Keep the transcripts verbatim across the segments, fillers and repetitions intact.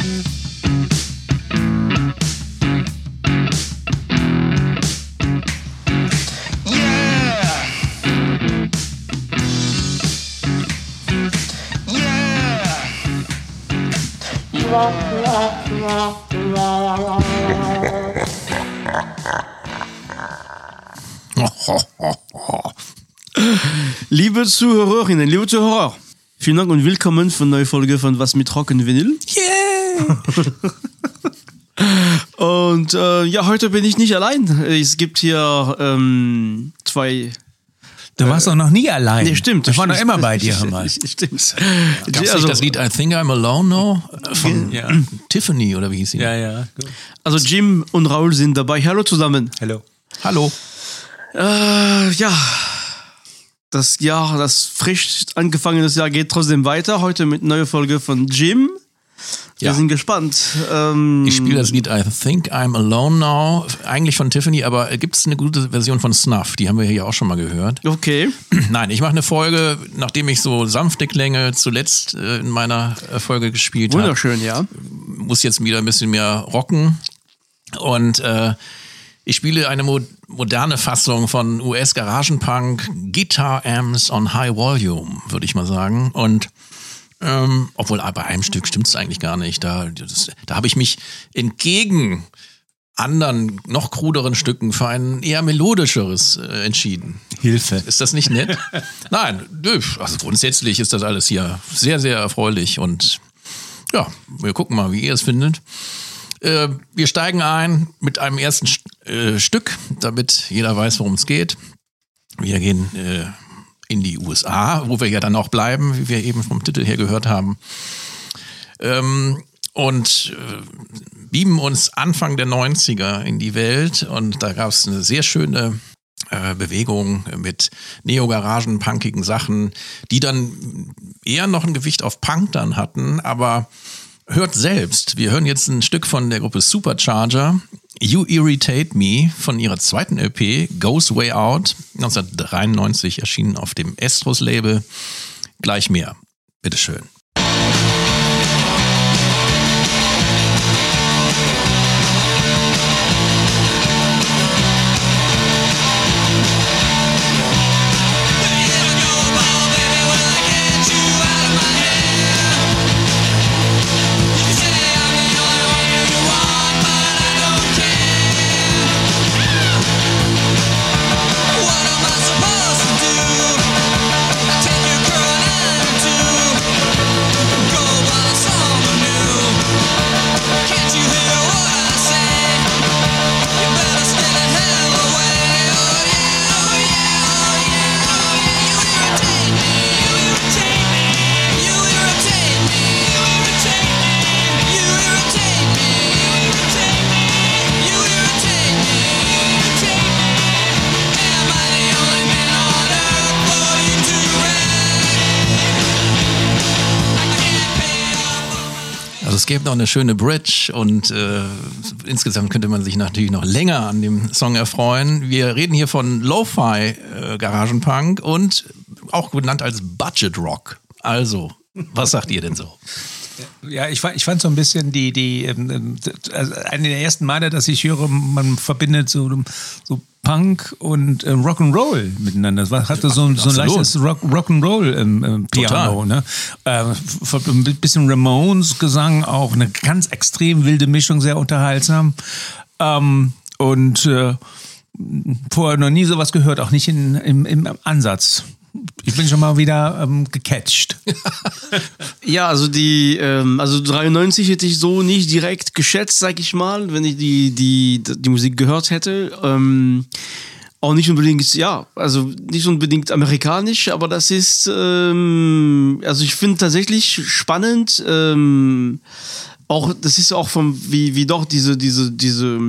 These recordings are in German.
Liebe Zuhörerinnen, liebe Zuhörer, vielen Dank und willkommen für eine neue Folge von Was mit Rock und Vinyl. Yeah! Und äh, ja, heute bin ich nicht allein. Es gibt hier ähm, zwei... Du warst doch noch nie allein. Nee, stimmt. Ich war doch immer bei dir, hör mal. Stimmt. Gab es Also, nicht das Lied I Think I'm Alone Now von Ja. Tiffany oder wie hieß sie? Ja, ja. Gut. also Jim und Raoul sind dabei. Hallo zusammen. Hallo. Hallo. Äh, ja, das Jahr, das frisch angefangenes Jahr geht trotzdem weiter. Heute mit einer neuen Folge von Jim. Wir Ja. sind gespannt. Ähm, Ich spiele das Lied I Think I'm Alone Now, eigentlich von Tiffany, aber gibt es eine gute Version von Snuff? Die haben wir hier auch schon mal gehört. Okay. Nein, ich mache eine Folge, nachdem ich so sanfte Klänge zuletzt äh, in meiner äh, Folge gespielt habe. Wunderschön, ja. Muss jetzt wieder ein bisschen mehr rocken. Und äh, ich spiele eine mo- moderne Fassung von U S-Garagenpunk, Guitar Amps on High Volume, würde ich mal sagen. Und ähm, obwohl bei einem Stück stimmt es eigentlich gar nicht. Da, das, da habe ich mich entgegen anderen, noch kruderen Stücken für ein eher melodischeres äh, entschieden. Hilfe. Ist das nicht nett? Nein, nö, also grundsätzlich ist das alles hier sehr, sehr erfreulich. Und ja, wir gucken mal, wie ihr es findet. Äh, wir steigen ein mit einem ersten äh, Stück, damit jeder weiß, worum es geht. Wir gehen äh, in die U S A, wo wir ja dann auch bleiben, wie wir eben vom Titel her gehört haben. Ähm, und äh, beamen uns Anfang der neunziger in die Welt. Und da gab es eine sehr schöne äh, Bewegung mit neo-garagen-punkigen Sachen, die dann eher noch ein Gewicht auf Punk dann hatten, aber hört selbst. Wir hören jetzt ein Stück von der Gruppe Supercharger, You Irritate Me, von ihrer zweiten L P, Goes Way Out, neunzehnhundertdreiundneunzig erschienen auf dem Estros-Label. Gleich mehr. Bitteschön. Es gäbe noch eine schöne Bridge und äh, insgesamt könnte man sich natürlich noch länger an dem Song erfreuen. Wir reden hier von Lo-Fi äh, Garagenpunk und auch genannt als Budget Rock. Also, was sagt ihr denn so? Ja, ich fand, ich fand so ein bisschen die, die, ähm, also eine der ersten Male, dass ich höre, man verbindet so, so Punk und ähm, Rock'n'Roll miteinander. Das war, hatte so, so ein leichtes Rock, Rock'n'Roll im ähm, Piano. Ne? Äh, ein bisschen Ramones Gesang, auch eine ganz extrem wilde Mischung, sehr unterhaltsam. Ähm, und äh, vorher noch nie sowas gehört, auch nicht in, im, im Ansatz. Ich bin schon mal wieder ähm, gecatcht. Ja, also die, ähm, also dreiundneunzig hätte ich so nicht direkt geschätzt, sag ich mal, wenn ich die, die, die Musik gehört hätte. Ähm, auch nicht unbedingt, ja, also nicht unbedingt amerikanisch, aber das ist, ähm, also ich finde tatsächlich spannend, ähm, auch, das ist auch vom, wie, wie doch diese, diese, diese,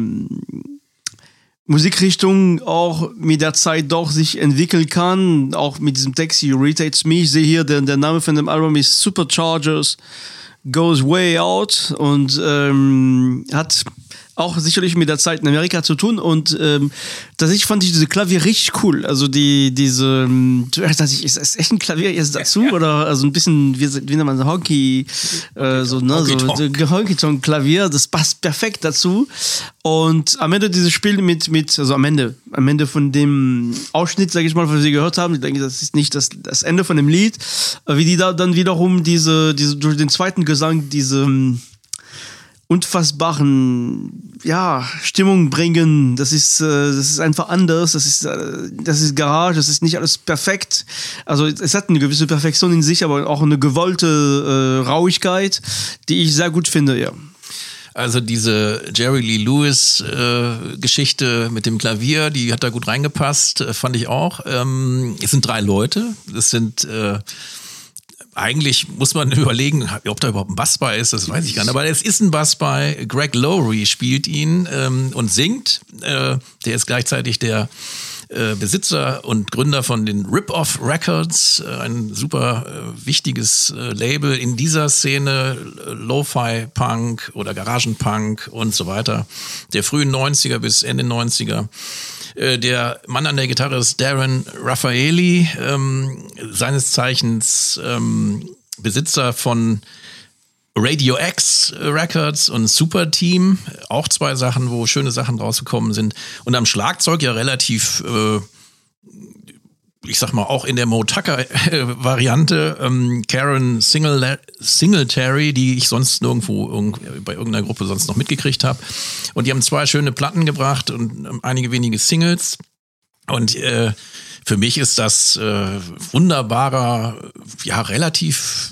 Musikrichtung auch mit der Zeit doch sich entwickeln kann, auch mit diesem Text, You Irritate Me. Ich sehe hier, der, der Name von dem Album ist Superchargers, Goes Way Out und ähm, hat auch sicherlich mit der Zeit in Amerika zu tun und ähm, tatsächlich fand ich diese Klavier richtig cool. Also die, diese, ähm, dass ich, ist das echt ein Klavier jetzt dazu ja, ja. oder also ein bisschen, wie, wie nennt man so, Honky, äh, so, ne, so, so Honky-Tonk-Klavier, das passt perfekt dazu. Und am Ende dieses Spiel mit, mit, also am Ende, am Ende von dem Ausschnitt, sage ich mal, was wir gehört haben, ich denke, das ist nicht das, das Ende von dem Lied, wie die da dann wiederum diese, diese durch den zweiten Gesang diese unfassbaren ja, Stimmung bringen. Das ist, äh, das ist einfach anders. Das ist, äh, das ist Garage. Das ist nicht alles perfekt. Also es hat eine gewisse Perfektion in sich, aber auch eine gewollte äh, Rauigkeit, die ich sehr gut finde, ja. Also diese Jerry Lee Lewis äh, Geschichte mit dem Klavier, die hat da gut reingepasst, äh, fand ich auch. Ähm, es sind drei Leute. Es sind äh, Eigentlich muss man überlegen, ob da überhaupt ein Bass bei ist, das weiß ich gar nicht. Aber es ist ein Bass bei. Greg Lowry spielt ihn ähm, und singt. Äh, der ist gleichzeitig der äh, Besitzer und Gründer von den Rip-Off Records, äh, ein super äh, wichtiges äh, Label in dieser Szene, äh, Lo-Fi-Punk oder Garagenpunk und so weiter, der frühen neunziger bis Ende neunziger. Der Mann an der Gitarre ist Darren Raffaeli, ähm, seines Zeichens ähm, Besitzer von Radio X Records und Super Team. Auch zwei Sachen, wo schöne Sachen rausgekommen sind. Und am Schlagzeug ja relativ, äh, ich sag mal, auch in der Mo Tucker-Variante, ähm, Karen Single- Singletary, die ich sonst nirgendwo irgend, bei irgendeiner Gruppe sonst noch mitgekriegt habe. Und die haben zwei schöne Platten gebracht und ähm, einige wenige Singles. Und äh, für mich ist das äh, wunderbarer, ja, relativ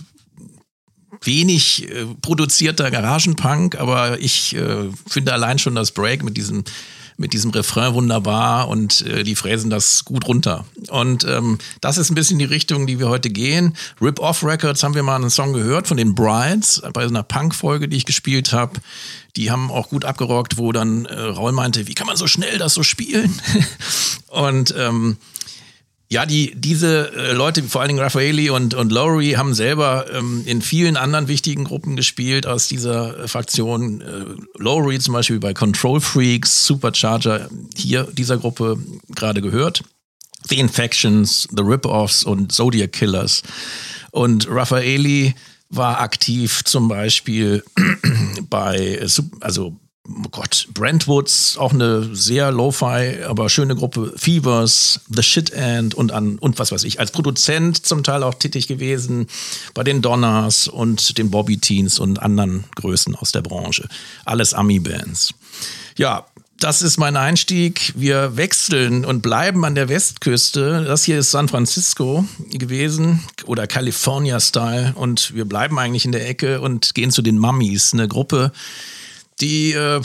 wenig äh, produzierter Garagenpunk, aber ich äh, finde allein schon das Break mit diesem mit diesem Refrain wunderbar und äh, die fräsen das gut runter. Und ähm, das ist ein bisschen die Richtung, die wir heute gehen. Rip-Off Records haben wir mal einen Song gehört von den Brides bei so einer Punk-Folge, die ich gespielt habe. Die haben auch gut abgerockt, wo dann äh, Raul meinte, wie kann man so schnell das so spielen? Und ähm, ja, die, diese äh, Leute, vor allen Dingen Raffaeli und, und Lowry, haben selber ähm, in vielen anderen wichtigen Gruppen gespielt aus dieser äh, Fraktion. Äh, Lowry zum Beispiel bei Control Freaks, Supercharger, hier dieser Gruppe gerade gehört. The Infections, The Rip-Offs und Zodiac Killers. Und Raffaeli war aktiv zum Beispiel bei, also oh Gott, Brentwoods, auch eine sehr Lo-Fi, aber schöne Gruppe, Fevers, The Shit End und an und was weiß ich, als Produzent zum Teil auch tätig gewesen bei den Donners und den Bobby Teens und anderen Größen aus der Branche. Alles Ami-Bands. Ja, das ist mein Einstieg. Wir wechseln und bleiben an der Westküste. Das hier ist San Francisco gewesen oder California-Style und wir bleiben eigentlich in der Ecke und gehen zu den Mummies, eine Gruppe, die äh,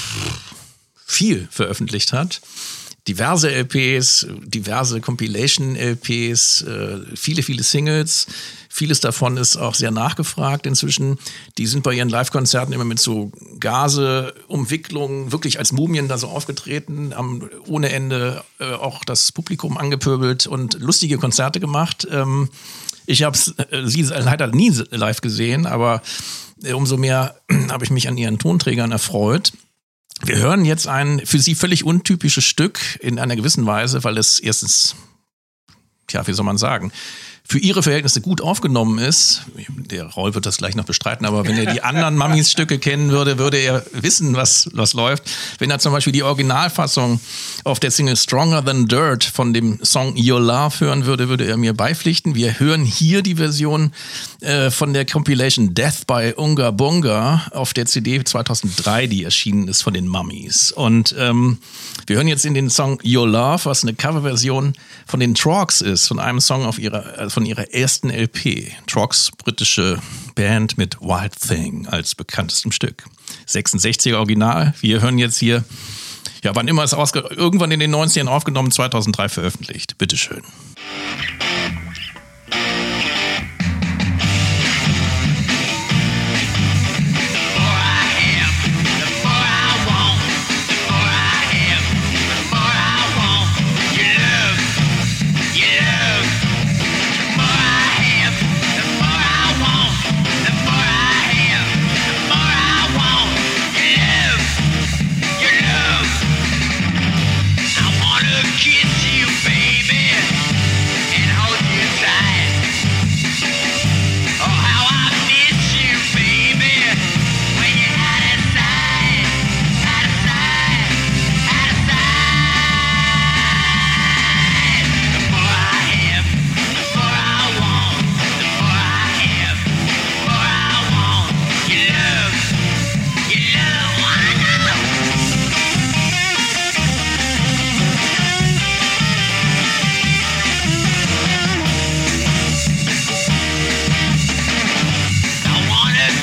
viel veröffentlicht hat. Diverse L Ps, diverse Compilation-L Ps, äh, viele, viele Singles. Vieles davon ist auch sehr nachgefragt inzwischen. Die sind bei ihren Live-Konzerten immer mit so Gase-Umwicklungen wirklich als Mumien da so aufgetreten, haben ohne Ende äh, auch das Publikum angepöbelt und lustige Konzerte gemacht. Ähm, ich habe äh, sie leider nie live gesehen, aber umso mehr habe ich mich an ihren Tonträgern erfreut. Wir hören jetzt ein für sie völlig untypisches Stück in einer gewissen Weise, weil es erstens, tja, wie soll man sagen, für ihre Verhältnisse gut aufgenommen ist. Der Raul wird das gleich noch bestreiten, aber wenn er die anderen Mummies-Stücke kennen würde, würde er wissen, was, was läuft. Wenn er zum Beispiel die Originalfassung auf der Single Stronger Than Dirt von dem Song Your Love hören würde, würde er mir beipflichten. Wir hören hier die Version äh, von der Compilation Death by Unga Bunga auf der C D zweitausenddrei, die erschienen ist von den Mummies. Und ähm, wir hören jetzt in den Song Your Love, was eine Coverversion von den Trogs ist, von einem Song auf ihrer, äh, von ihrer ersten L P. Trogs, britische Band mit Wild Thing als bekanntestem Stück. sechsundsechziger Original. Wir hören jetzt hier, ja, wann immer es ausge- irgendwann in den neunzigern aufgenommen, zweitausenddrei veröffentlicht. Bitteschön.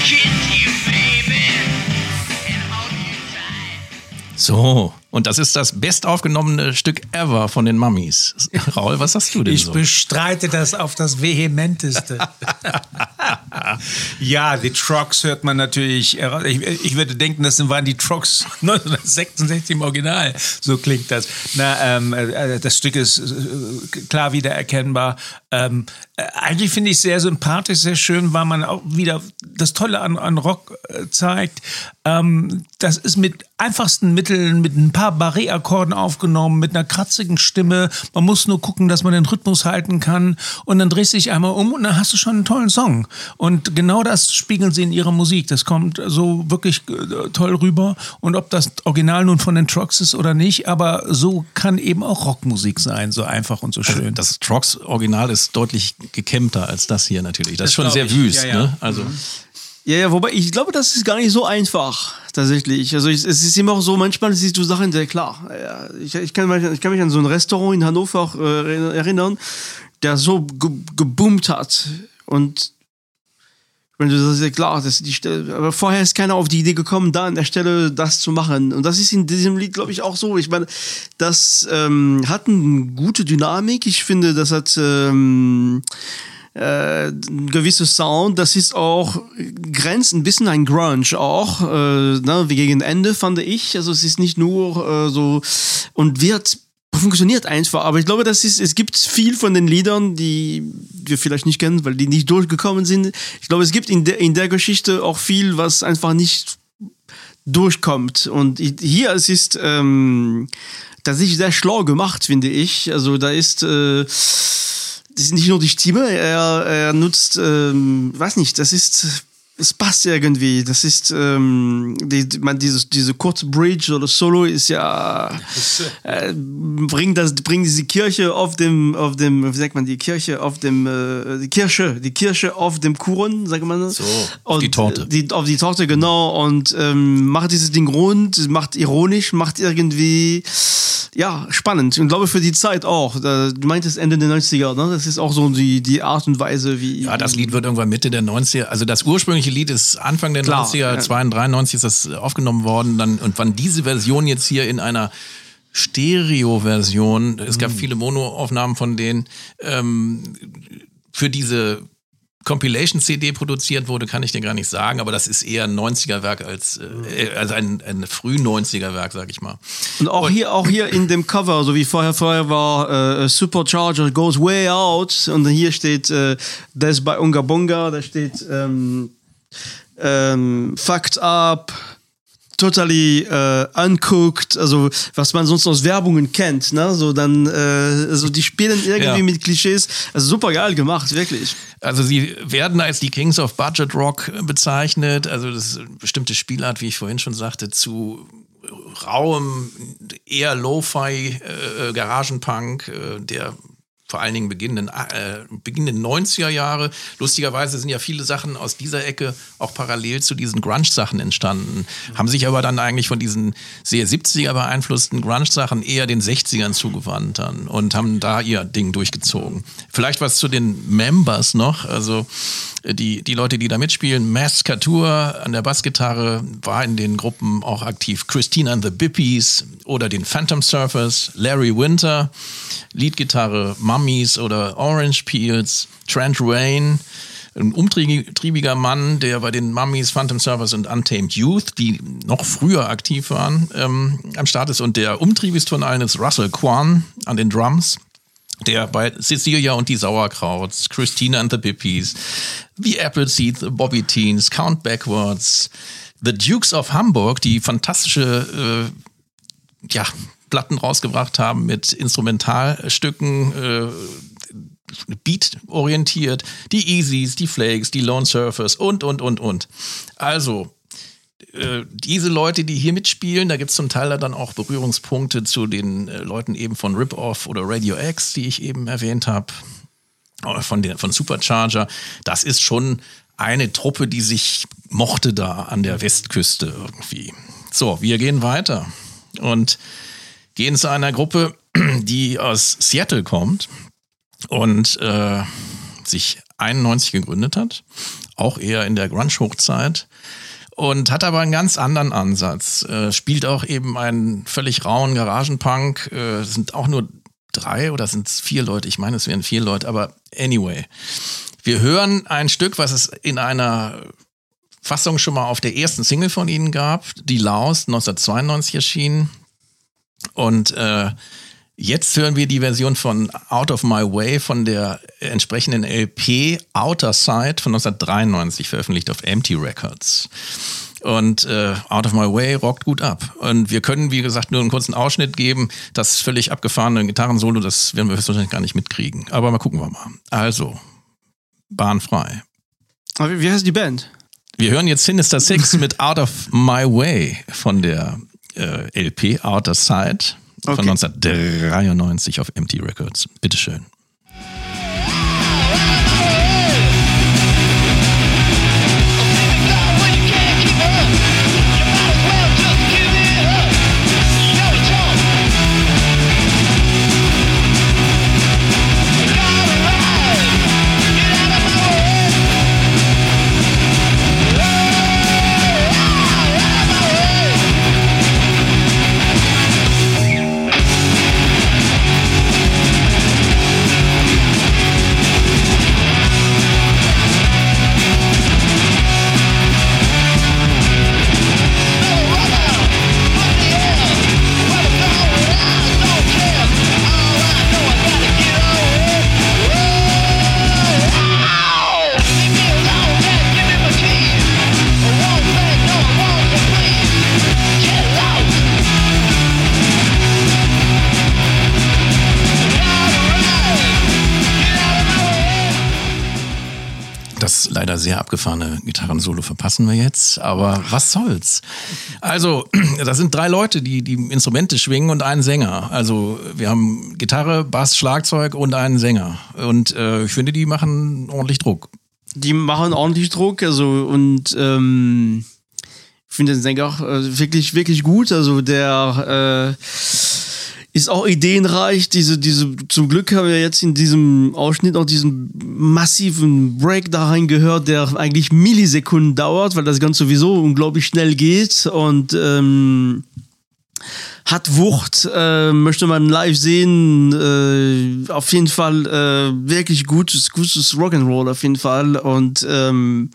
So, und das ist das bestaufgenommene Stück ever von den Mummies. Raul, was sagst du denn ich so? Ich bestreite das auf das Vehementeste. Ja, die Trucks hört man natürlich. Ich, ich würde denken, das waren die Trucks neunzehnhundertsechsundsechzig im Original. So klingt das. Na, ähm, das Stück ist klar wiedererkennbar. Ähm, eigentlich finde ich es sehr sympathisch, sehr schön, weil man auch wieder das Tolle an, an Rock äh, zeigt. Ähm, das ist mit einfachsten Mitteln, mit ein paar Barré-Akkorden aufgenommen, mit einer kratzigen Stimme. Man muss nur gucken, dass man den Rhythmus halten kann. Und dann drehst du dich einmal um und dann hast du schon einen tollen Song. Und genau das spiegeln sie in ihrer Musik. Das kommt so wirklich äh, toll rüber. Und ob das Original nun von den Trucks ist oder nicht, aber so kann eben auch Rockmusik sein, so einfach und so schön. Also das Trucks-Original ist deutlich gekämmter als das hier natürlich. Das, das ist schon sehr ich. wüst. Ja, ja. Ne? Also mhm. Ja, ja, wobei ich glaube, das ist gar nicht so einfach, tatsächlich. Also ich, es ist immer auch so, manchmal siehst du Sachen sehr klar. Ja, ich, ich, kann mich, ich kann mich an so ein Restaurant in Hannover auch, äh, erinnern, der so ge geboomt hat. Und wenn du das ist ja klar, das ist die Stelle, aber vorher ist keiner auf die Idee gekommen, da an der Stelle das zu machen. Und das ist in diesem Lied, glaube ich, auch so. Ich meine, das ähm, hat eine gute Dynamik. Ich finde, das hat ähm, äh, ein gewisses Sound. Das ist auch grenzt ein bisschen ein Grunge auch, äh, ne, wie gegen Ende, fand ich. Also es ist nicht nur äh, so und wird funktioniert einfach, aber ich glaube, das ist, es gibt viel von den Liedern, die wir vielleicht nicht kennen, weil die nicht durchgekommen sind. Ich glaube, es gibt in der, in der Geschichte auch viel, was einfach nicht durchkommt. Und hier, es ist ähm, tatsächlich sehr schlau gemacht, finde ich. Also da ist, äh, das ist nicht nur die Stimme, er, er nutzt, ähm, weiß nicht, das ist... Es passt irgendwie. Das ist, ähm, die, man, dieses, diese kurze Bridge oder Solo ist ja, äh, bringt das, bringt diese Kirche auf dem, auf dem, wie sagt man, die Kirche auf dem, äh, die Kirche, die Kirche auf dem Kuchen, sagt man das? So, auf die Torte. Die, auf die Torte, genau. Und, ähm, macht dieses Ding rund, macht ironisch, macht irgendwie, ja, spannend. Und ich glaube für die Zeit auch. Du meintest Ende der neunziger, ne? Das ist auch so die, die Art und Weise, wie. Ja, das Lied wird irgendwann Mitte der neunziger, also das ursprüngliche Lied ist Anfang der Klar, neunziger, ja. zweiunddreißig ist das aufgenommen worden. Dann, und wann diese Version jetzt hier in einer Stereo-Version, es gab mhm. viele Mono-Aufnahmen von denen, ähm, für diese Compilation-C D produziert wurde, kann ich dir gar nicht sagen, aber das ist eher ein neunziger-Werk als äh, also ein, ein Früh-neunziger-Werk, sag ich mal. Und auch und hier auch hier in dem Cover, so wie vorher vorher war, äh, Supercharger goes way out und hier steht, äh, das bei Unga Bunga, da steht ähm, ähm, fucked up, totally äh, uncooked, also was man sonst aus Werbungen kennt, ne? So dann, äh, so die spielen irgendwie ja. mit Klischees, also super geil gemacht, wirklich. Also sie werden als die Kings of Budget Rock bezeichnet, also das ist eine bestimmte Spielart, wie ich vorhin schon sagte, zu rauem, eher Lo-Fi äh, Garagenpunk, äh, der vor allen Dingen beginnenden, äh, beginnenden neunziger Jahre. Lustigerweise sind ja viele Sachen aus dieser Ecke auch parallel zu diesen Grunge-Sachen entstanden. Mhm. Haben sich aber dann eigentlich von diesen sehr siebziger beeinflussten Grunge-Sachen eher den sechzigern zugewandt dann und haben da ihr Ding durchgezogen. Vielleicht was zu den Members noch, also die, die Leute, die da mitspielen. Mass Couture an der Bassgitarre war in den Gruppen auch aktiv. Christina and the Bippies oder den Phantom Surfers, Larry Winter, Leadgitarre Mummies oder Orange Peels, Trent Rein, ein umtriebiger Mann, der bei den Mummies, Phantom Surfers und Untamed Youth, die noch früher aktiv waren, ähm, am Start ist. Und der umtriebigste von allen ist Russell Kwan an den Drums, der bei Cecilia und die Sauerkrauts, Christina and the Bippies, The Appleseed, The Bobby Teens, Count Backwards, The Dukes of Hamburg, die fantastische äh, ja, Platten rausgebracht haben mit Instrumentalstücken, äh, Beat-orientiert, die Easies, die Flakes, die Lone Surfers und, und, und, und. Also, äh, diese Leute, die hier mitspielen, da gibt es zum Teil dann auch Berührungspunkte zu den äh, Leuten eben von Rip-Off oder Radio X, die ich eben erwähnt habe, von, den, von Supercharger. Das ist schon eine Truppe, die sich mochte da an der Westküste irgendwie. So, wir gehen weiter und gehen zu einer Gruppe, die aus Seattle kommt und äh, sich einundneunzig gegründet hat. auch eher in der Grunge-Hochzeit. Und hat aber einen ganz anderen Ansatz. Äh, spielt auch eben einen völlig rauen Garagenpunk. Äh, sind auch nur drei oder sind es vier Leute? Ich meine, es wären vier Leute, aber anyway. Wir hören ein Stück, was es in einer Fassung schon mal auf der ersten Single von ihnen gab, die Laus, neunzehnhundertzweiundneunzig erschienen. Und äh, jetzt hören wir die Version von Out of My Way von der entsprechenden L P Outer Side von neunzehnhundertdreiundneunzig, veröffentlicht auf Empty Records. Und äh, Out of My Way rockt gut ab. Und wir können, wie gesagt, nur einen kurzen Ausschnitt geben. Das völlig abgefahrene Gitarrensolo, das werden wir höchstwahrscheinlich gar nicht mitkriegen. Aber mal gucken wir mal. Also, Bahn frei. Aber wie heißt die Band? Wir hören jetzt Sinister Six mit Out of My Way von der äh, L P Outer Side von okay. neunzehnhundertdreiundneunzig auf Empty Records. Bitteschön. Das leider sehr abgefahrene Gitarrensolo verpassen wir jetzt, aber was soll's? Also, das sind drei Leute, die die Instrumente schwingen und einen Sänger. Also, wir haben Gitarre, Bass, Schlagzeug und einen Sänger. Und äh, ich finde, die machen ordentlich Druck. Die machen ordentlich Druck, also und ähm, ich finde den Sänger auch äh, wirklich, wirklich gut. Also, der äh, ist auch ideenreich. Diese, diese, zum Glück haben wir jetzt in diesem Ausschnitt auch diesen massiven Break da reingehört, der eigentlich Millisekunden dauert, weil das Ganze sowieso unglaublich schnell geht und ähm, hat Wucht, äh, möchte man live sehen, äh, auf jeden Fall äh, wirklich gutes, gutes Rock'n'Roll auf jeden Fall und ähm,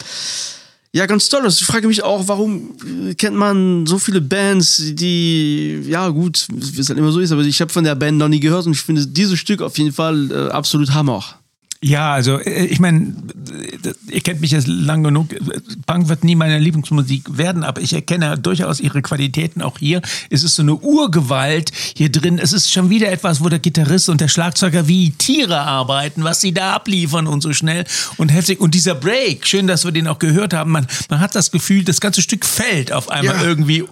ja, ganz toll. Ich frage mich auch, warum kennt man so viele Bands, die, ja gut, wie es halt immer so ist, aber ich habe von der Band noch nie gehört und ich finde dieses Stück auf jeden Fall äh, absolut Hammer. Ja, also ich meine, ihr kennt mich jetzt lang genug. Punk wird nie meine Lieblingsmusik werden, aber ich erkenne durchaus ihre Qualitäten auch hier. Es ist so eine Urgewalt hier drin. Es ist schon wieder etwas, wo der Gitarrist und der Schlagzeuger wie Tiere arbeiten, was sie da abliefern und so schnell und heftig. Und dieser Break, schön, dass wir den auch gehört haben. Man, man hat das Gefühl, das ganze Stück fällt auf einmal ja. irgendwie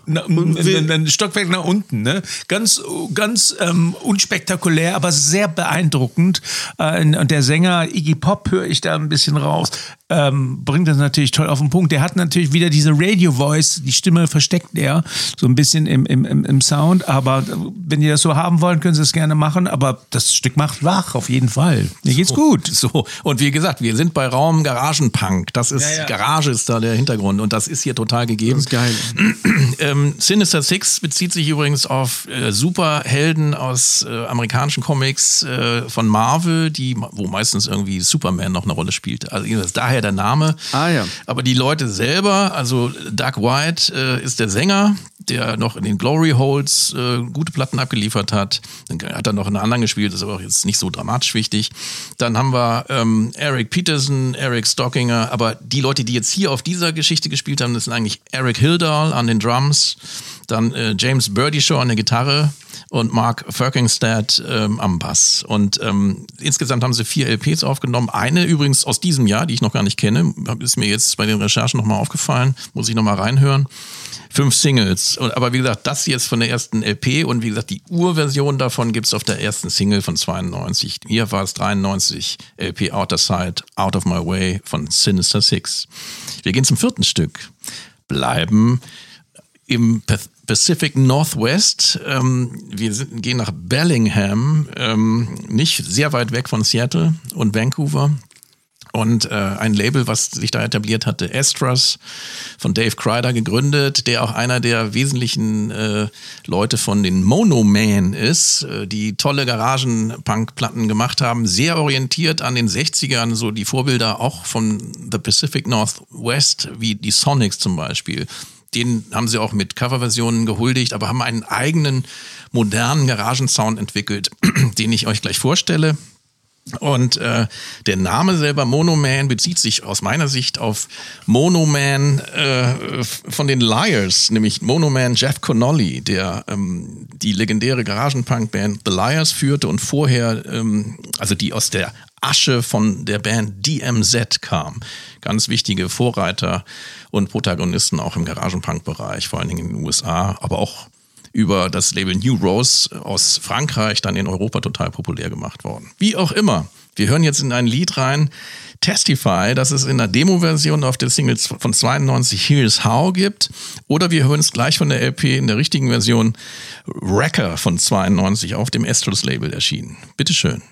ein Stockwerk nach unten. Ne? Ganz, ganz ähm, unspektakulär, aber sehr beeindruckend. Äh, und der Sänger Iggy Pop höre ich da ein bisschen raus, ähm, bringt das natürlich toll auf den Punkt. Der hat natürlich wieder diese Radio-Voice, die Stimme versteckt er so ein bisschen im, im, im Sound, aber wenn ihr das so haben wollt, können Sie es gerne machen, aber das Stück macht wach, auf jeden Fall. Mir geht's so, gut. So, und wie gesagt, wir sind bei Raum Garagenpunk, das ist, ja, ja. Garage ist da der Hintergrund und das ist hier total gegeben. Das ist geil. ähm, Sinister Six bezieht sich übrigens auf äh, Superhelden aus äh, amerikanischen Comics äh, von Marvel, die, wo meistens irgendwie Superman noch eine Rolle spielt. Also daher der Name. Ah, ja. Aber die Leute selber, also Doug White äh, ist der Sänger, der noch in den Glory Holes äh, gute Platten abgeliefert hat. Dann hat er noch in einer anderen gespielt, das ist aber auch jetzt nicht so dramatisch wichtig. Dann haben wir ähm, Eric Peterson, Eric Stockinger, aber die Leute, die jetzt hier auf dieser Geschichte gespielt haben, das sind eigentlich Eric Hildahl an den Drums, dann äh, James Burdyshaw an der Gitarre und Mark Ferkingstad ähm, am Bass. Und ähm, insgesamt haben sie vier L Ps aufgenommen. Eine übrigens aus diesem Jahr, die ich noch gar nicht kenne, ist mir jetzt bei den Recherchen nochmal aufgefallen, muss ich nochmal reinhören. Fünf Singles. Aber wie gesagt, das jetzt von der ersten L P und wie gesagt, die Urversion davon gibt's auf der ersten Single von zweiundneunzig. Hier war es dreiundneunzig, L P Outer Side, Out of My Way von Sinister Six. Wir gehen zum vierten Stück. Bleiben im Pacific Northwest. Ähm, wir sind, gehen nach Bellingham, ähm, nicht sehr weit weg von Seattle und Vancouver. Und äh, ein Label, was sich da etabliert hatte, Astras, von Dave Kreider gegründet, der auch einer der wesentlichen äh, Leute von den Mono Man ist, äh, die tolle Garagen-Punk-Platten gemacht haben, sehr orientiert an den sechzigern, so die Vorbilder auch von The Pacific Northwest, wie die Sonics zum Beispiel. Den haben sie auch mit Coverversionen gehuldigt, aber haben einen eigenen modernen Garagensound entwickelt, den ich euch gleich vorstelle. Und äh, der Name selber Mono Man bezieht sich aus meiner Sicht auf Mono Man äh, von den Liars, nämlich Mono Man Jeff Connolly, der ähm, die legendäre Garagenpunk-Band The Liars führte und vorher, ähm, also die aus der Asche von der Band D M Z kam. Ganz wichtige Vorreiter und Protagonisten auch im Garagenpunk-Bereich, vor allen Dingen in den U S A, aber auch über das Label New Rose aus Frankreich dann in Europa total populär gemacht worden. Wie auch immer, wir hören jetzt in ein Lied rein, Testify, das es in der Demo-Version auf der Single von zweiundneunzig Here's How gibt, oder wir hören es gleich von der L P in der richtigen Version Wrecker von zweiundneunzig auf dem Astros-Label erschienen. Bitteschön.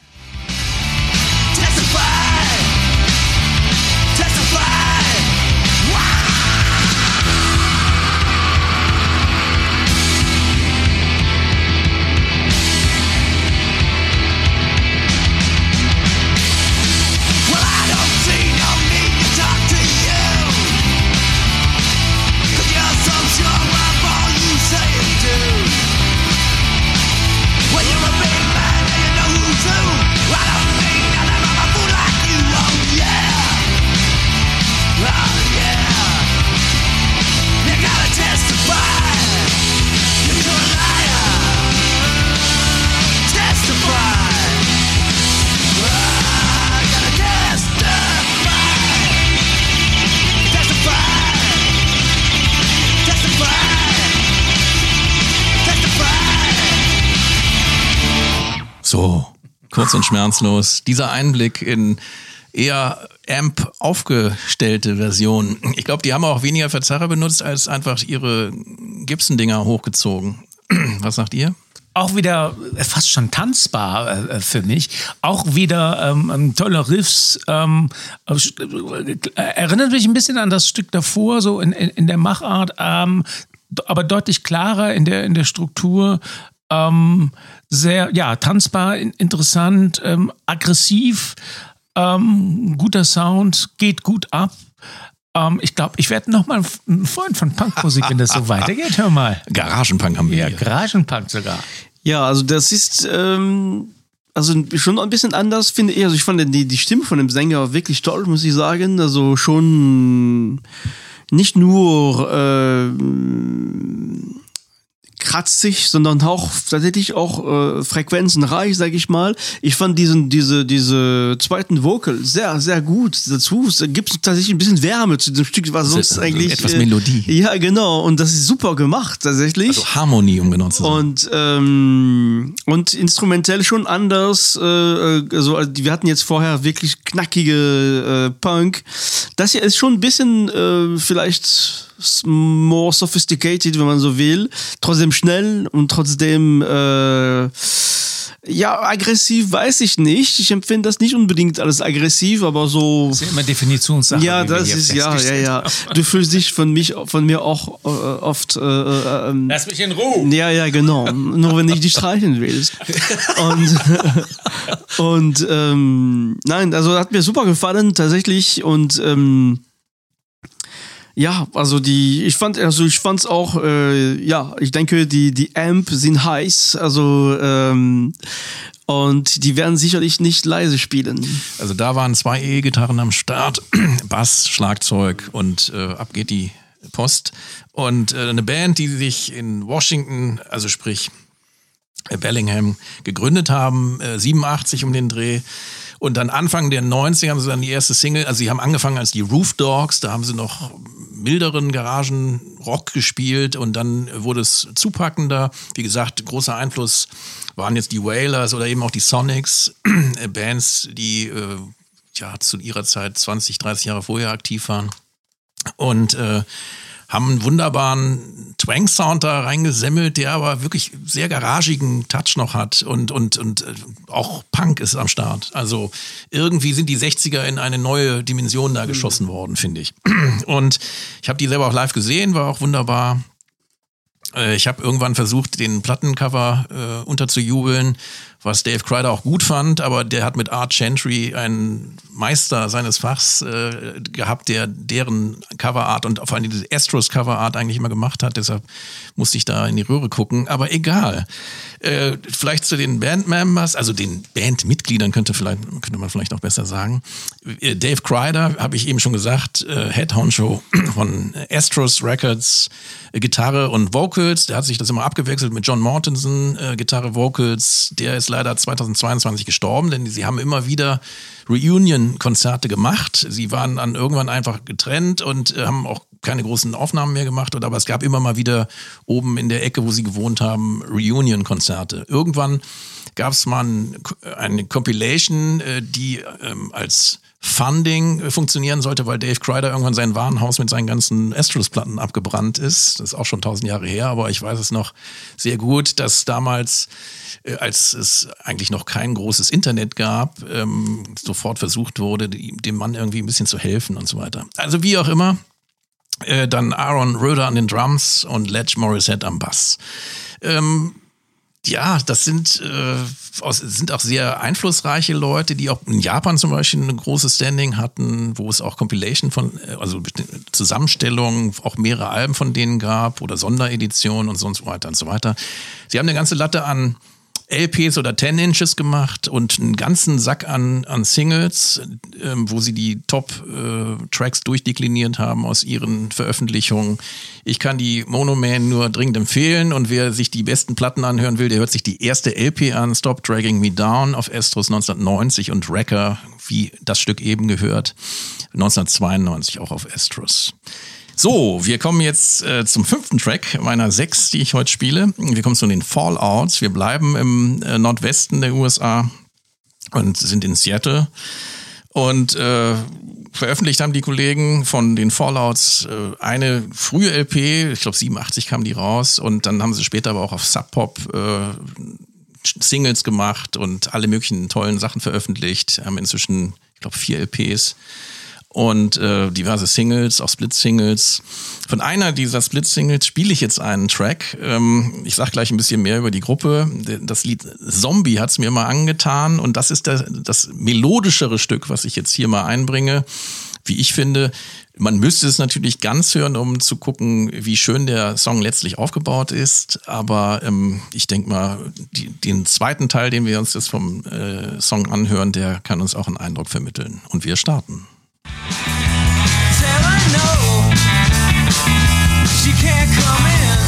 So, kurz und schmerzlos. Dieser Einblick in eher Amp aufgestellte Versionen. Ich glaube, die haben auch weniger Verzerrer benutzt, als einfach ihre Gibson-Dinger hochgezogen. Was sagt ihr? Auch wieder fast schon tanzbar äh, für mich. Auch wieder ähm, tolle Riffs. Ähm, äh, erinnert mich ein bisschen an das Stück davor, so in, in, in der Machart, ähm, aber deutlich klarer in der, in der Struktur. Ähm, sehr, ja, tanzbar, interessant, ähm, aggressiv, ähm, guter Sound, geht gut ab. Ähm, ich glaube, ich werde nochmal ein Freund von Punkmusik, wenn das so weitergeht. Hör mal. Garagenpunk haben wir Ja, hier. Garagenpunk sogar. Ja, also das ist ähm, also schon ein bisschen anders, finde ich. Also ich fand die, die Stimme von dem Sänger wirklich toll, muss ich sagen. Also schon nicht nur äh, kratzig, sondern auch tatsächlich auch äh, frequenzenreich, sag ich mal. Ich fand diesen diese diese zweiten Vocal sehr sehr gut dazu. Es gibt tatsächlich ein bisschen Wärme zu dem Stück, was sonst also eigentlich etwas äh, Melodie. Ja, genau. Und das ist super gemacht tatsächlich. Also Harmonie, um genau zu sein. Und ähm, und instrumentell schon anders. Äh, also wir hatten jetzt vorher wirklich knackige äh, Punk. Das hier ist schon ein bisschen äh, vielleicht more sophisticated, wenn man so will. Trotzdem schnell und trotzdem äh, ja, aggressiv weiß ich nicht. Ich empfinde das nicht unbedingt alles aggressiv, aber so. Das ist ja immer Definitionssache. Ja, das ist ja, ja, ja. Du fühlst dich von mich, von mir auch äh, oft. Äh, äh, ähm, Lass mich in Ruhe. Ja, ja, genau. Nur wenn ich dich streichen willst. Und und ähm, nein, also hat mir super gefallen tatsächlich und ähm, ja, also die, ich fand, also ich fand's auch, äh, ja, ich denke, die die Amp sind heiß, also ähm, und die werden sicherlich nicht leise spielen. Also da waren zwei E-Gitarren am Start, Bass, Schlagzeug und äh, ab geht die Post. Und äh, eine Band, die sich in Washington, also sprich äh, Bellingham, gegründet haben, äh, siebenundachtzig um den Dreh. Und dann Anfang der neunziger haben sie dann die erste Single, also sie haben angefangen als die Roof Dogs, da haben sie noch milderen Garagenrock gespielt und dann wurde es zupackender. Wie gesagt, großer Einfluss waren jetzt die Wailers oder eben auch die Sonics, äh, Bands, die äh, ja zu ihrer Zeit zwanzig, dreißig Jahre vorher aktiv waren und äh, haben einen wunderbaren Twang-Sound da reingesemmelt, der aber wirklich sehr garagigen Touch noch hat und, und, und auch Punk ist am Start. Also irgendwie sind die sechziger in eine neue Dimension da geschossen worden, finde ich. Und ich habe die selber auch live gesehen, war auch wunderbar. Ich habe irgendwann versucht, den Plattencover äh, unterzujubeln, was Dave Kryder auch gut fand, aber der hat mit Art Chantry einen Meister seines Fachs äh, gehabt, der deren Coverart und vor allem diese Astros Coverart eigentlich immer gemacht hat, deshalb musste ich da in die Röhre gucken, aber egal. Äh, vielleicht zu den Bandmembers, also den Bandmitgliedern könnte, vielleicht, könnte man vielleicht auch besser sagen. Äh, Dave Kryder, habe ich eben schon gesagt, äh, Head Honcho von Astros Records, äh, Gitarre und Vocals, der hat sich das immer abgewechselt mit John Mortensen, äh, Gitarre, Vocals, der ist leider zweitausendzweiundzwanzig gestorben, denn sie haben immer wieder Reunion-Konzerte gemacht. Sie waren dann irgendwann einfach getrennt und äh, haben auch keine großen Aufnahmen mehr gemacht, oder, aber es gab immer mal wieder oben in der Ecke, wo sie gewohnt haben, Reunion-Konzerte. Irgendwann gab es mal ein, eine Compilation, äh, die ähm, als Funding äh, funktionieren sollte, weil Dave Kryder irgendwann sein Warenhaus mit seinen ganzen Astros-Platten abgebrannt ist. Das ist auch schon tausend Jahre her, aber ich weiß es noch sehr gut, dass damals, äh, als es eigentlich noch kein großes Internet gab, ähm, sofort versucht wurde, dem Mann irgendwie ein bisschen zu helfen und so weiter. Also wie auch immer, äh, dann Aaron Röder an den Drums und Ledge Morissette am Bass. Ähm, Ja, das sind, äh, aus, sind auch sehr einflussreiche Leute, die auch in Japan zum Beispiel ein großes Standing hatten, wo es auch Compilation von, also Zusammenstellungen, auch mehrere Alben von denen gab oder Sondereditionen und sonst weiter und so weiter. Sie haben eine ganze Latte an L Ps oder ten Inches gemacht und einen ganzen Sack an, an Singles, äh, wo sie die Top-Tracks äh, durchdekliniert haben aus ihren Veröffentlichungen. Ich kann die Mono Man nur dringend empfehlen, und wer sich die besten Platten anhören will, der hört sich die erste L P an, Stop Dragging Me Down, auf Astros neunzehnhundertneunzig, und Wrecker, wie das Stück eben gehört, neunzehnhundertzweiundneunzig auch auf Astros. So, wir kommen jetzt äh, zum fünften Track meiner sechs, die ich heute spiele. Wir kommen zu den Fallouts. Wir bleiben im äh, Nordwesten der U S A und sind in Seattle. Und äh, veröffentlicht haben die Kollegen von den Fallouts äh, eine frühe L P, ich glaube siebenundachtzig kam die raus. Und dann haben sie später aber auch auf Sub Pop äh, Singles gemacht und alle möglichen tollen Sachen veröffentlicht. Haben inzwischen, ich glaube, vier L Ps. Und äh, diverse Singles, auch Split-Singles. Von einer dieser Split-Singles spiele ich jetzt einen Track. Ähm, ich sage gleich ein bisschen mehr über die Gruppe. Das Lied Zombie hat es mir mal angetan, und das ist das, das melodischere Stück, was ich jetzt hier mal einbringe. Wie ich finde, man müsste es natürlich ganz hören, um zu gucken, wie schön der Song letztlich aufgebaut ist. Aber ähm, ich denke mal, die, den zweiten Teil, den wir uns jetzt vom äh, Song anhören, der kann uns auch einen Eindruck vermitteln. Und wir starten. Tell her no, she can't come in.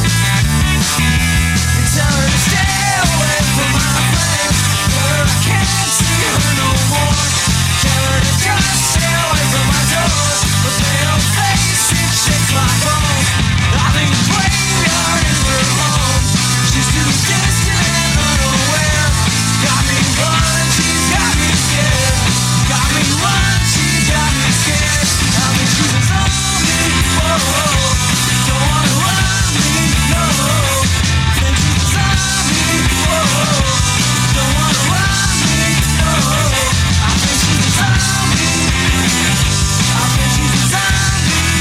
And tell her to stay away from my place. Tell her I can't see her no more. Tell her to just stay away from my doors. But they don't face it, shakes my bones. I think the graveyard is her home. She's too distant and unaware. Got me running, she's got me scared. Got me running, she's got me scared. I think she's a zombie, whoa. Don't wanna run me, no. I think she's a zombie, whoa. Don't wanna run me, no. I think she's a zombie. I think she's a zombie.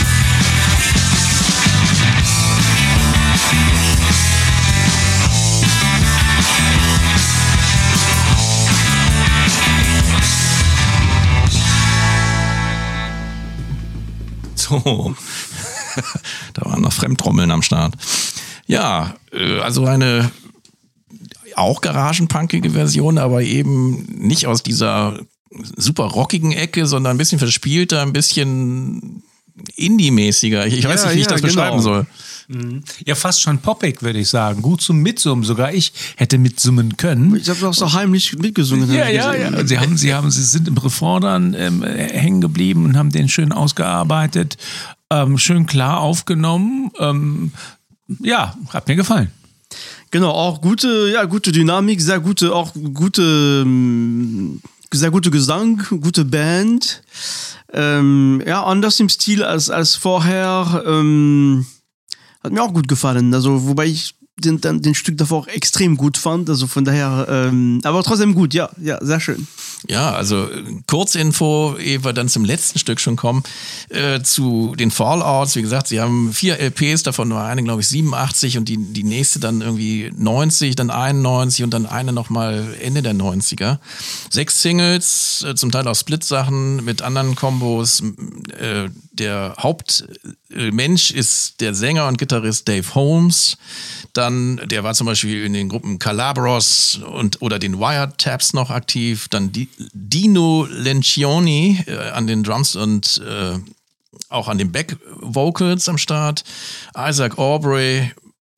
So, da waren noch Fremdtrommeln am Start. Ja, äh, also eine auch garagenpunkige Version, aber eben nicht aus dieser super rockigen Ecke, sondern ein bisschen verspielter, ein bisschen Indie-mäßiger. Ich, ich weiß Ja, nicht, wie ich ja, das beschreiben genau. soll. Ja, fast schon poppig, würde ich sagen. Gut zum Mitsummen. Sogar ich hätte mitsummen können. Ich habe auch so heimlich mitgesungen. Ja, hab ich ja, gesehen. ja. Sie haben, sie haben, sie sind im Refrain dann ähm, hängen geblieben und haben den schön ausgearbeitet, ähm, schön klar aufgenommen. Ähm, ja, hat mir gefallen. Genau, auch gute, ja, gute Dynamik, sehr gute, auch gute ähm, sehr guter Gesang, gute Band. Ähm, ja, anders im Stil als, als vorher. Ähm, hat mir auch gut gefallen. Also, wobei ich den, den, den Stück davor auch extrem gut fand. Also von daher, ähm, aber trotzdem gut, ja, ja, sehr schön. Ja, also Kurzinfo, ehe wir dann zum letzten Stück schon kommen, äh, zu den Fallouts. Wie gesagt, sie haben vier L Ps, davon war eine, glaube ich, siebenundachtzig und die, die nächste dann irgendwie neunzig, dann einundneunzig und dann eine nochmal Ende der neunziger. Sechs Singles, äh, zum Teil auch Split-Sachen mit anderen Kombos. Äh, der Hauptmensch ist der Sänger und Gitarrist Dave Holmes. Dann, der war zum Beispiel in den Gruppen Calabros und oder den Wiretaps noch aktiv. Dann Di- Dino Lencioni äh, an den Drums und äh, auch an den Back-Vocals am Start. Isaac Aubrey,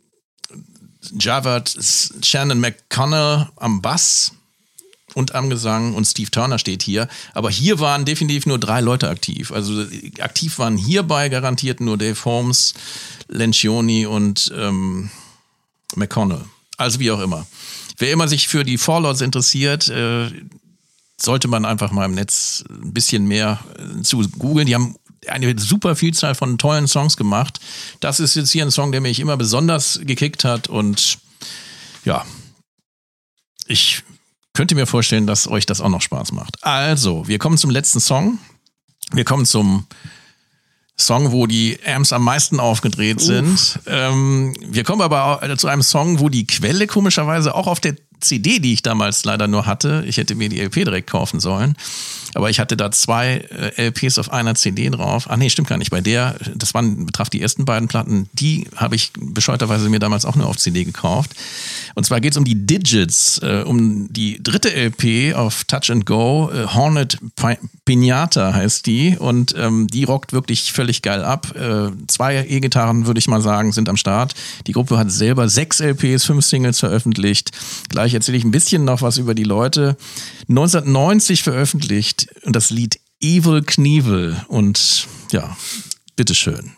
Javad Shannon McConnell am Bass und am Gesang und Steve Turner steht hier. Aber hier waren definitiv nur drei Leute aktiv. Also aktiv waren hierbei garantiert nur Dave Holmes, Lencioni und ähm, McConnell. Also wie auch immer. Wer immer sich für die Fallouts interessiert, äh, sollte man einfach mal im Netz ein bisschen mehr äh, zu googeln. Die haben eine super Vielzahl von tollen Songs gemacht. Das ist jetzt hier ein Song, der mich immer besonders gekickt hat und ja, ich könnte mir vorstellen, dass euch das auch noch Spaß macht. Also, wir kommen zum letzten Song. Wir kommen zum Song, wo die Amps am meisten aufgedreht sind. Ähm, wir kommen aber auch zu einem Song, wo die Quelle komischerweise auch auf der C D, die ich damals leider nur hatte, ich hätte mir die L P direkt kaufen sollen, aber ich hatte da zwei äh, L Ps auf einer C D drauf. Ach nee, stimmt gar nicht. Bei der, das waren, betraf die ersten beiden Platten, die habe ich bescheuerterweise mir damals auch nur auf C D gekauft. Und zwar geht es um die Digits, äh, um die dritte L P auf Touch and Go, äh, Hornet Pinata heißt die und ähm, die rockt wirklich völlig geil ab. Äh, zwei E-Gitarren, würde ich mal sagen, sind am Start. Die Gruppe hat selber sechs L Ps, fünf Singles veröffentlicht. Gleich erzähle ich ein bisschen noch was über die Leute. neunzehnhundertneunzig veröffentlicht und das Lied Evel Knievel und ja, bitteschön.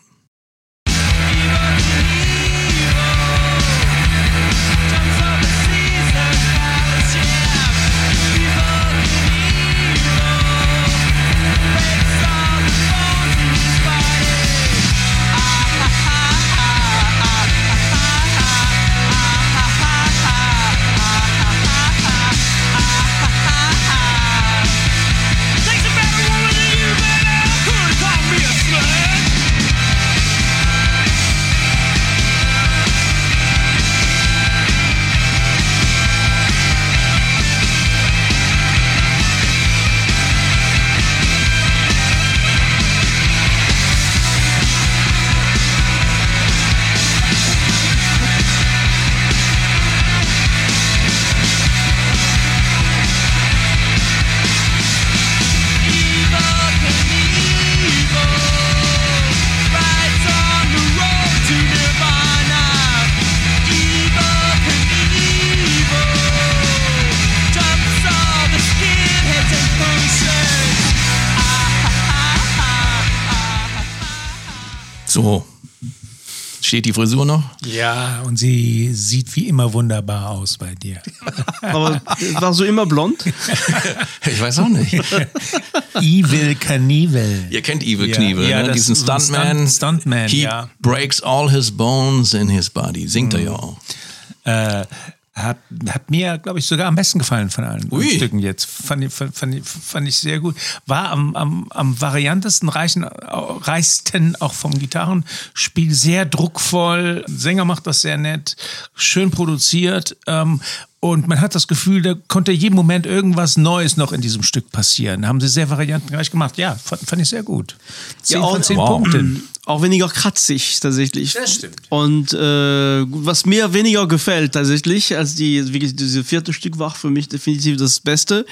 So, steht die Frisur noch? Ja, und sie sieht wie immer wunderbar aus bei dir. Aber war so immer blond? Ich weiß auch nicht. Evel Knievel. Ihr kennt Evel Ja, Knievel, ja, ne? das Diesen ist ein Stuntman. Stunt- Stuntman, He ja. breaks all his bones in his body. Singt er ja auch. Äh, hat, hat mir, glaube ich, sogar am besten gefallen von allen Ui. Stücken jetzt. Fand, ich- fand, fand, ich- fand ich sehr gut. War am, am, am variantesten, reichen, reichsten auch vom Gitarrenspiel, sehr druckvoll. Sänger macht das sehr nett, schön produziert. Ähm, und man hat das Gefühl, da konnte jeden Moment irgendwas Neues noch in diesem Stück passieren. Da haben sie sehr variantenreich gemacht. Ja, fand, fand ich sehr gut. Zehn Ja, auch- von zehn wow. Punkten. Auch weniger kratzig tatsächlich. Das stimmt. Und äh, was mir weniger gefällt tatsächlich, als die wirklich diese vierte Stück war für mich definitiv das Beste.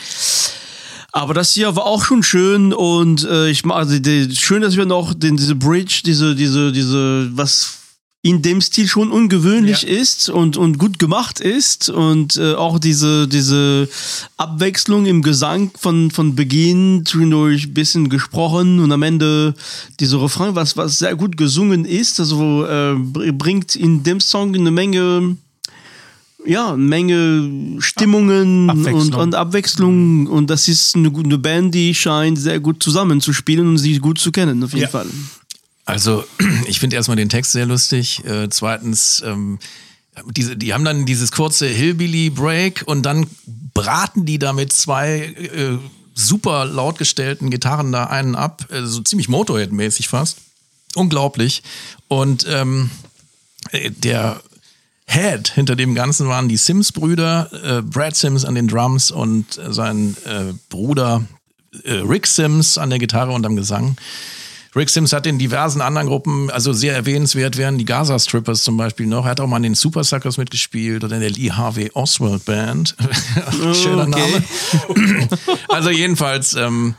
Aber das hier war auch schon schön und äh, ich mag also die, schön, dass wir noch den, diese Bridge, diese diese diese was in dem Stil schon ungewöhnlich Ja. ist und und gut gemacht ist und äh, auch diese diese Abwechslung im Gesang von von Beginn zwischendurch ein bisschen gesprochen und am Ende diese Refrain, was was sehr gut gesungen ist, also äh, br- bringt in dem Song eine Menge ja, eine Menge Stimmungen Abwechslung. Und, und Abwechslung. Und das ist eine, eine Band, die scheint sehr gut zusammenzuspielen und sich gut zu kennen, auf jeden Ja. Fall. Also, ich finde erstmal den Text sehr lustig. Äh, zweitens, ähm, diese, die haben dann dieses kurze Hillbilly-Break und dann braten die da mit zwei äh, super laut gestellten Gitarren da einen ab, äh, so ziemlich Motorhead-mäßig fast. Unglaublich. Und ähm, der Head hinter dem Ganzen waren die Sims-Brüder, äh, Brad Sims an den Drums und sein äh, Bruder äh, Rick Sims an der Gitarre und am Gesang. Rick Sims hat in diversen anderen Gruppen, also sehr erwähnenswert wären die Gaza Strippers zum Beispiel noch. Er hat auch mal in den Super Suckers mitgespielt oder in der Lee Harvey Oswald Band. Schöner Name. Also jedenfalls, ähm,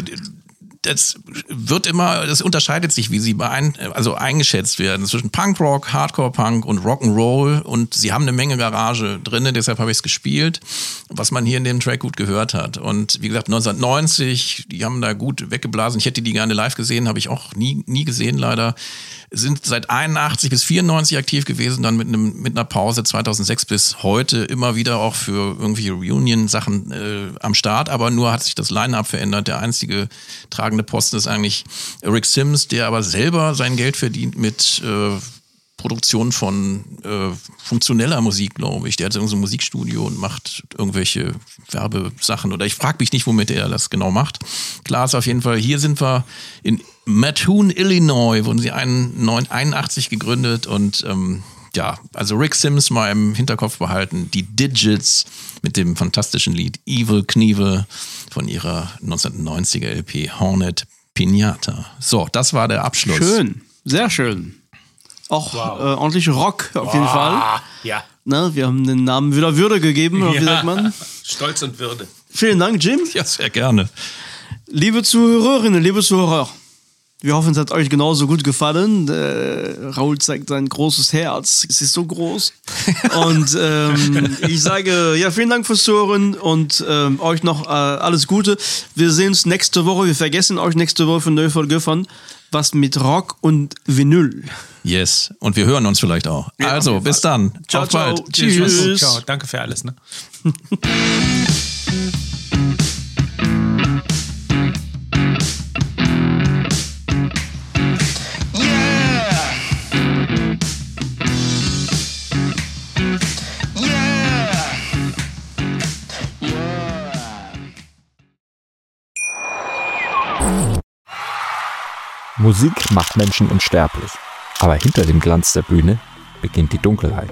das wird immer, das unterscheidet sich, wie sie beein, also eingeschätzt werden zwischen Punkrock, Hardcore-Punk und Rock'n'Roll, und sie haben eine Menge Garage drin, deshalb habe ich es gespielt, was man hier in dem Track gut gehört hat. Und wie gesagt, neunzehnhundertneunzig, die haben da gut weggeblasen. Ich hätte die gerne live gesehen, habe ich auch nie, nie gesehen leider. Sind seit einundachtzig bis vierundneunzig aktiv gewesen, dann mit einem mit einer Pause zweitausendsechs bis heute immer wieder auch für irgendwelche Reunion-Sachen äh, am Start, aber nur hat sich das Line-Up verändert. Der einzige tragende Posten ist eigentlich Rick Sims, der aber selber sein Geld verdient mit äh, Produktion von äh, funktioneller Musik, glaube ich. Der hat so ein Musikstudio und macht irgendwelche Werbesachen, oder ich frage mich nicht, womit er das genau macht. Klar ist auf jeden Fall, hier sind wir in Mattoon, Illinois, wurden sie einundachtzig gegründet, und ähm, ja, also Rick Sims mal im Hinterkopf behalten, die Digits mit dem fantastischen Lied Evil Knievel von ihrer neunzehnhundertneunziger L P Hornet Pinata. So, das war der Abschluss. Schön, sehr schön. Auch Wow. äh, ordentlich Rock auf jeden Fall. Ja. Na, wir haben den Namen wieder Würde gegeben, oder wie sagt man? Stolz und Würde. Vielen Dank, Jim. Ja, sehr gerne. Liebe Zuhörerinnen, liebe Zuhörer, wir hoffen, es hat euch genauso gut gefallen. Äh, Raul zeigt sein großes Herz. Es ist so groß. Und ähm, ich sage, ja, vielen Dank fürs Zuhören und ähm, euch noch äh, alles Gute. Wir sehen uns nächste Woche. Wir vergessen euch nächste Woche für eine neue Folge von Was mit Rock und Vinyl. Yes. Und wir hören uns vielleicht auch. Ja, also, auf jeden bis Fall. dann. Ciao, Auf ciao. bald. Tschüss. Ciao, danke für alles. Ne? Musik macht Menschen unsterblich. Aber hinter dem Glanz der Bühne beginnt die Dunkelheit.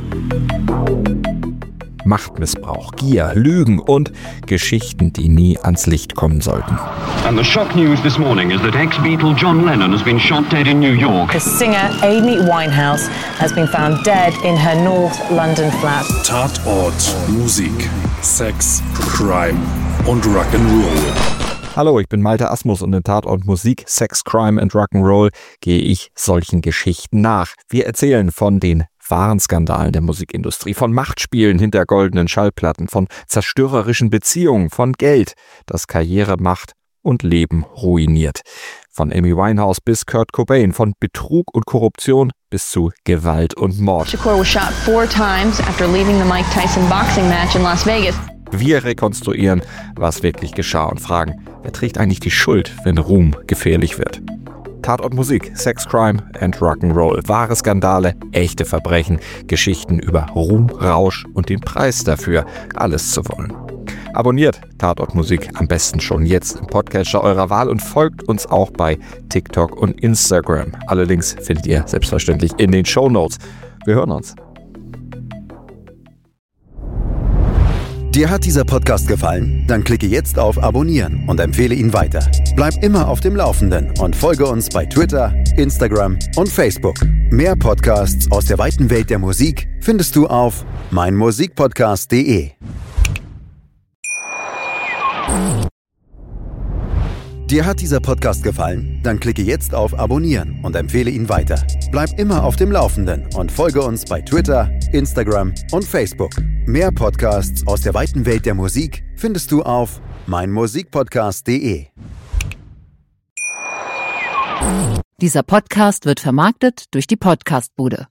Machtmissbrauch, Gier, Lügen und Geschichten, die nie ans Licht kommen sollten. And the shock news this morning is that ex-Beatle John Lennon has been shot dead in New York. The singer Amy Winehouse has been found dead in her North London flat. Tatort, Musik, Sex, Crime und Rock'n'Roll. Hallo, ich bin Malte Asmus und in Tatort Musik, Sex, Crime and Rock'n'Roll gehe ich solchen Geschichten nach. Wir erzählen von den wahren Skandalen der Musikindustrie, von Machtspielen hinter goldenen Schallplatten, von zerstörerischen Beziehungen, von Geld, das Karriere macht und Leben ruiniert. Von Amy Winehouse bis Kurt Cobain, von Betrug und Korruption bis zu Gewalt und Mord. Shakur was shot four times after leaving the Mike Tyson boxing match in Las Vegas. Wir rekonstruieren, was wirklich geschah und fragen, wer trägt eigentlich die Schuld, wenn Ruhm gefährlich wird? Tatort Musik, Sex, Crime and Rock'n'Roll. Wahre Skandale, echte Verbrechen, Geschichten über Ruhm, Rausch und den Preis dafür, alles zu wollen. Abonniert Tatort Musik am besten schon jetzt im Podcatcher eurer Wahl und folgt uns auch bei TikTok und Instagram. Alle Links findet ihr selbstverständlich in den Shownotes. Wir hören uns. Dir hat dieser Podcast gefallen? Dann klicke jetzt auf Abonnieren und empfehle ihn weiter. Bleib immer auf dem Laufenden und folge uns bei Twitter, Instagram und Facebook. Mehr Podcasts aus der weiten Welt der Musik findest du auf meinmusikpodcast punkt de. Dir hat dieser Podcast gefallen? Dann klicke jetzt auf Abonnieren und empfehle ihn weiter. Bleib immer auf dem Laufenden und folge uns bei Twitter, Instagram und Facebook. Mehr Podcasts aus der weiten Welt der Musik findest du auf meinmusikpodcast punkt de. Dieser Podcast wird vermarktet durch die Podcastbude.